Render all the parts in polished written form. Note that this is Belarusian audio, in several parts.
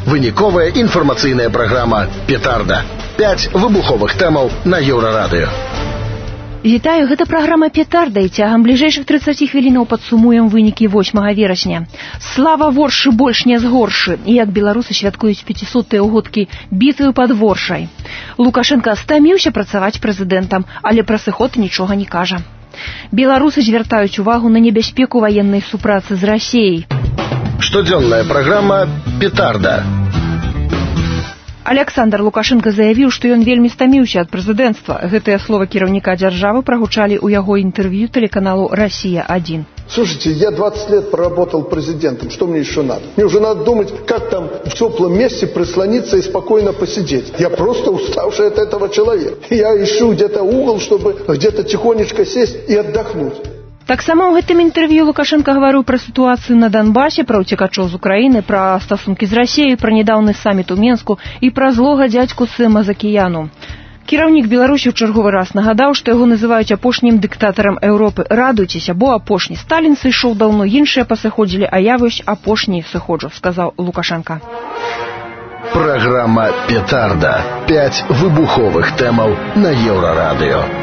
Выніковая інфармацыйная праграма «Петарда». 5 выбуховых тэмаў на Еўрарадыё. Вітаю, гэта праграма «Петарда», і цягам бліжэйшых 30 хвілінаў падсумуем вынікі 8 верасня. Слава воршы больш не згоршы, і як беларусы святкуюць 500-е ўгодкі бітвы пад Воршай. Лукашенко стаміўся працаваць прэзідэнтам, але пра сыход нічога не кажа. Беларусы звяртаюць увагу на небяспеку ваеннай супрацы з Расіяй. Штодзённая праграма «Петарда». Александр Лукашенко заявіў, што ён вельмі стаміўся ад прэзідэнцтва. Гэтыя словы кіраўніка дзяржавы прагучалі ў яго інтэрв'ю телеканалу «Россия-1». Слушайте, я 20 лет проработал президентом, что мне еще надо? Мне уже надо думать, как там в теплом месте прислониться и спокойно посидеть. Я просто уставший от этого человека. Я ищу где-то угол, чтобы где-то тихонечко сесть и отдохнуть. Так само ў гэтым інтэрв'ю Лукашенко гаварыў пра сітуацыю на Донбасе, пра ўцекачоў з Украіны, пра стасункі з Расіяй, пра нядаўны саміт у Менску і пра злога дзядзьку Сэма з акіяну. Кіраўнік Беларусі ў чарговы раз нагадаў, што яго называюць апошнім дыктатарам Еўропы. Радуйцеся, бо апошні Сталін сышоў даўно, іншыя пасыходзілі, а я вось апошні сыходжу, сказаў Лукашенко. Праграма «Петарда». 5 выбуховых тэмаў на Еўрарадыё.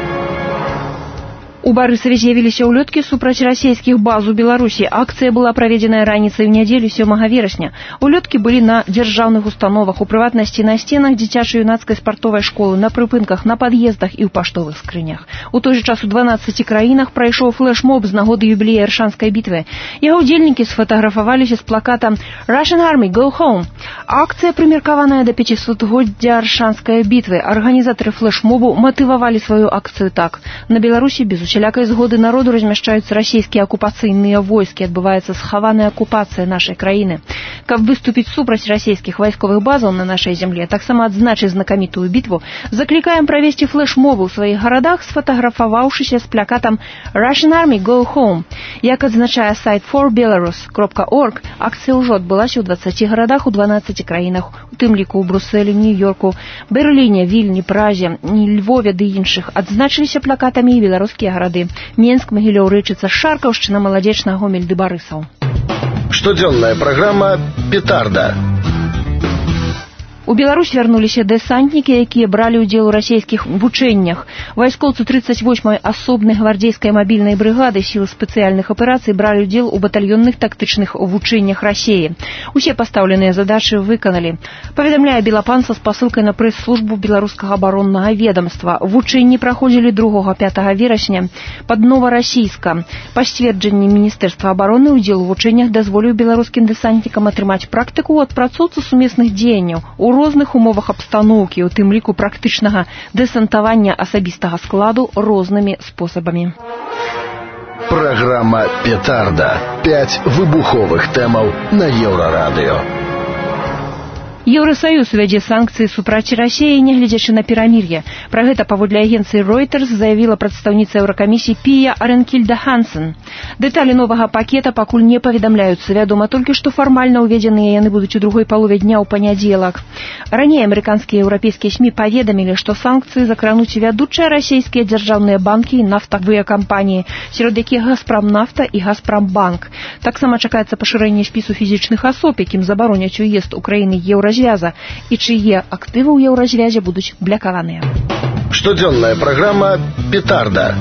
У Барысаве з'явіліся ўлёткі супраць расійскіх баз у Беларусі. Акцыя была праведзеная раніцай у нядзелю 7 верасня. Улёткі былі на дзяржаўных установах, у прыватнасці на сценах дзіцяча-юнацкай спартовай школы, на прыпынках, на пад'ездах і ў паштовых скрынях. У той жа час у 12 краінах прайшоў флэш-моб з нагоды юбілея Аршанскай бітвы. Яго ўдзельнікі сфатаграфаваліся з плакатам «Russian Army, go home». Акцыя прымеркаваная да 500-годдзя Аршанскай бітвы. Арганізатары флэш-мобу матывавалі сваю акцыю так. На Беларусі без усялякай згоды народу размяшчаюцца расійскія акупацыйныя войскі, адбываецца схаваная акупацыя нашай краіны. Каб выступіць супраць расійскіх вайсковых базаў на нашай зямлі, таксама адзначыць знакамітую бітву, заклікаем правесці флэш-мобы ў сваіх гарадах, сфатаграфаваўшыся з плакатам «Russian Army, go home». Як адзначае сайт forbelarus.org, акцыя ўжо адбылася ў 20 гарадах у 12 краінах, у тым ліку ў Брусэлі, Нью-Йорку, Берліне, Вільні, Празе, Львове ды іншых. Адзначыліся плакатамі і беларускія гарады. Менск, Магілёў, Рэчыца, Шаркаўшчына, Маладзечна, Гомель ды Барысаў. Штодзённая праграма «Петарда». У Беларусь вярнуліся дэсантнікі, якія бралі ўдзел у расійскіх вучэннях. Вайскоўцы 38-й асобнай гвардзейскай мабільнай брыгады сіл спецыяльных аперацый бралі ўдзел у батальённых тактычных вучэннях Расіі. Усе пастаўленыя задачы выканалі. Паведамляе Белапан са спасылкай на прэс-службу беларускага абароннага ведамства. Вучэнні праходзілі 2-5 верасня пад Новарасійска. Па сцверджанні Міністэрства абароны ўдзел у вучэннях дазволіў беларускім дэсантнікам атрымаць практыку ў адпрацоўцы сумесных дзеянняў у розных умовах абстаноўкі, у тым ліку практычнага дэсантавання асабістага складу рознымі спосабамі. Праграма «Петарда». 5 выбуховых тэмаў на Еўрарадыё. Еўрасаюз увядзе санкцыі супраць Расіі, нягледзячы на перамір'е. Пра гэта паводле агенцыі Reuters заявіла прадстаўніца Еўракамісіі Пія Аренкільда Хансен. Дэталі новага пакета пакуль не паведамляюцца. Вядома толькі, што фармальна ўведзеныя яны будуць у другой палове дня ў панядзелак. Раней амерыканскія і еўрапейскія СМІ паведамілі, што санкцыі закрануць вядучыя расійскія дзяржаўныя банкі і нафтавыя кампаніі, сярод якіх Газпромнафта і Газпромбанк. Таксама чакаецца пашырэнне спісу фізічных асоб, якім забароняць уезд Украіны Еўразвяза, і чые актывы ў Еўразвязе будуць блакаваныя. Штодзённая праграма «Петарда».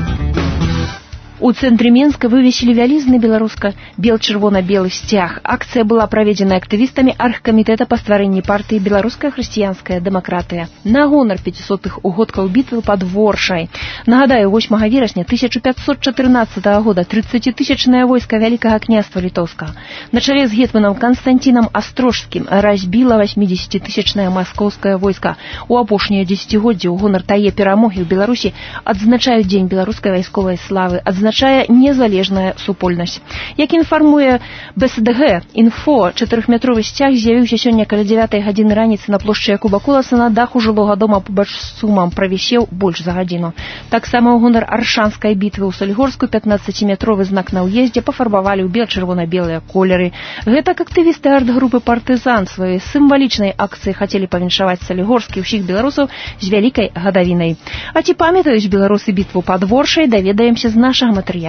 У цэнтры Менска вывесілі вялізны беларуска-бел-чырвона-белы сцяг. Акцыя была праведзена актывістамі аргкамітэта па стварэнні партыі «Беларуская хрысціянская дэмакратыя» на гонар 500-х угодкаў бітвы пад Воршай. Нагадаю, 8 верасня 1514 года 30-тысячнае войска Вялікага княства Літоўскага на чале з гетманам Канстанцінам Астрожскім разбіла 80-тысячнае маскоўскае войска. У апошнія дзесяцігоддзі ў гонар тае перамогі ў Беларусі адзначаюць Дзень беларускай вайсковай славы, адзначае незалежная супольнасць. Як інфармуе БСДГ Інфо, 4-метровы сцяг з'явіўся сёння каля 9 гадзіны раніцы на плошчы Якуба Куласа на даху жылога дома побач з сумам, правісеў больш за гадзіну. Таксама ў гонар Аршанскай бітвы ў Салігорску 15-метровы знак на ўездзе пафарбавалі ў бел-чырвона-белыя колеры. Гэтак актывісты арт-групы «Партызан» сваёй сімвалічнай акцыі хацелі павіншаваць Салігорскі ўсіх беларусаў з вялікай гадавінай. А ці памятаюць беларусы бітву пад Воршай, даведаемся з нашага матэрыялу.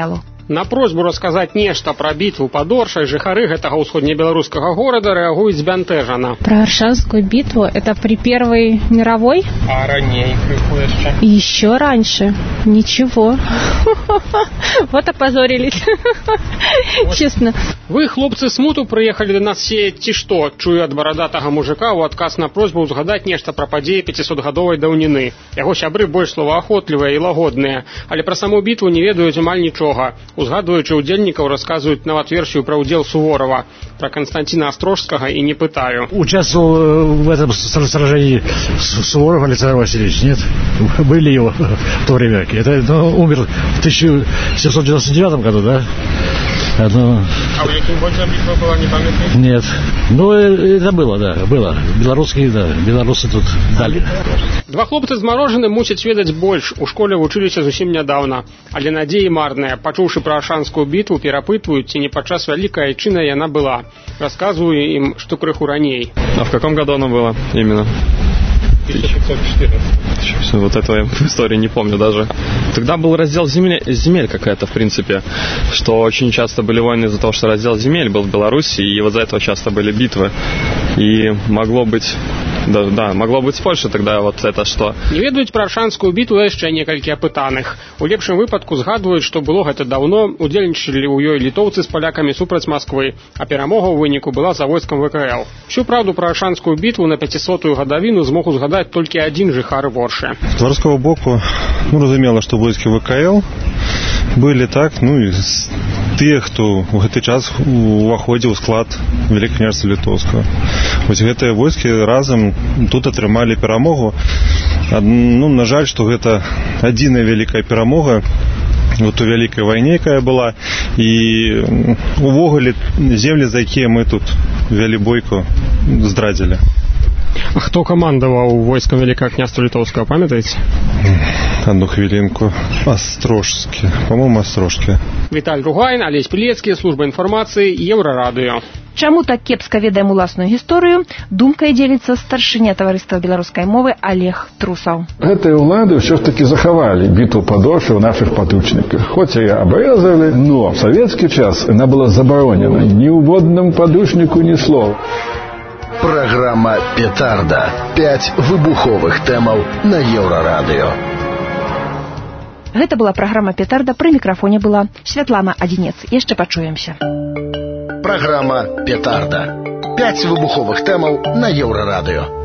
На просьбу расказаць нешта пра бітву пад Оршай жыхары гэтага ўсходнебеларускага горада рэагуюць збянтэжана. Про Оршанскую битву это при Первой мировой? А раней крыху яшчэ? Еще раньше. Ничего. Вот опозорились. Честно. Вы, хлопцы, смуту прыехалі да нас сеяць ці што? Чую ад барадатага мужика ў адказ на просьбу узгадаць нешта пра падзеі 500-гадовай даўніны. Яго сябры больш словаахотлівыя і лагодныя, але пра саму бітву не ведаюць амаль нічога. Узгадуючы удзельнікаў, расказваюць нават версію пра удзел Суворова. Про Константина Острожского и не пытаю. Участвовал в этом сражении Суворов Александр Васильевич, нет? Были его в то время. Это умер в 1799 году, да? А в каким году битва была, не памятаете? Нет. Ну, это было, да, было. Белорусские, да, белорусы тут дали. Два хлопцы з Марожаным мусяць ведаць больш. У школе вучыліся зусім нядаўна. Але надзеі марныя. Пачуўшы пра Оршанскую бітву, перапытваюць, ці не падчас вялікай айчыны яна была. Рассказываю им, что крыху раней. А в каком году она была именно? 1514. Вот этого истории не помню даже. Тогда был раздел земель какая-то, в принципе, что очень часто были войны из-за того, что раздел земель был в Беларуси, и вот за этого часто были битвы. И могло быть... Да, могло быть с Польшей тогда вот это что. Не ведаюць пра Оршанскую бітву яшчэ некалькі апытаных. У лепшым выпадку згадваюць, што было гэта даўно, удзельнічалі ў ёй літоўцы з палякамі супраць Масквы, а перамога ў выніку была за войскам ВКЛ. Всю правду пра Оршанскую бітву на 500-ю гадавіну змог узгадаць толькі адзін жыхар Оршы. З беларускага боку, разумела, што войскі ВКЛ былі так, і тыя, хто ў гэты час уваходзіў у склад Вялікага княжства Літоўскага. Вось гэтыя войскі разам тут атрымалі перамогу. На жаль, што гэта адзіная вялікая перамога у той вялікай вайне, якая была, і увогуле землі, за якія мы тут вялі бойку, здрадзілі. А хто камандаваў войскам Вялікага княства Літоўскага, памятаеце? Одну хвилинку. Острожскі. По-моему, Острожскі. Віталь Ругайн, Алесь Пілецкі, служба інфармацыі, Еўрарадыё. Чаму так кепска ведаем уласную гісторыю, думкай дзеліцца старшыня таварыства беларускай мовы Олег Трусаў. Гэтыя ўлады ўсё ж такі захавалі бітву пад Оршай у нашых падручніках. Хоць і абрэзалі, но в савецкі час яна была забаронена. Ні ў водным падручніку, ні слова. Программа «Петарда». 5 выбуховых тэмаў на Еўрарадыё. Гэта была праграма «Петарда». Пры мікрафоне была Святлана Адзінец. Яшчэ пачуемся. Программа «Петарда». 5 выбуховых тэмаў на Еўрарадыё.